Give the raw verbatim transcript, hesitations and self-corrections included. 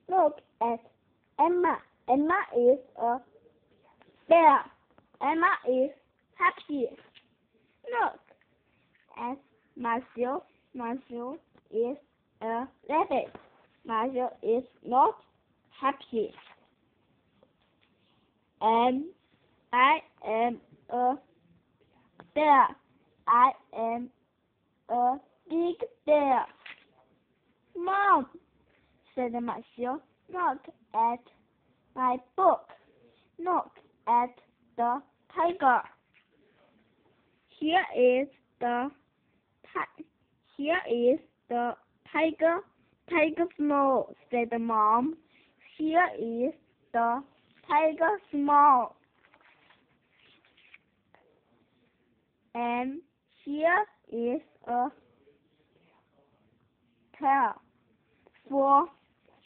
Look at Emma. Emma is a bear. Emma is happy. Look at Matthew. Matthew is a rabbit. Matthew is not happy. And I am a bear. I am a big bear. Mom, said Matthew, look at my book. Look at the tiger. Here is the ti- Here is the tiger. Tiger small, said Mom. Here is the tiger small. And here is a tail for